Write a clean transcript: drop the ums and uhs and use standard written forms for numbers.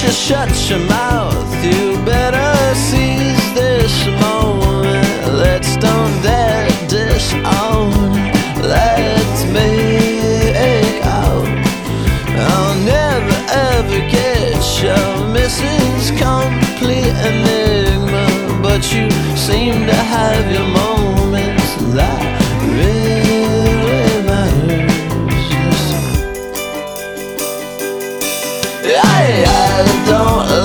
you shut your mouth? You better seize this moment. Let's don't dare disown. Let's make out. I'll never ever get your Mrs. Complete Enigma, but you seem to have your moments that really matters. I don't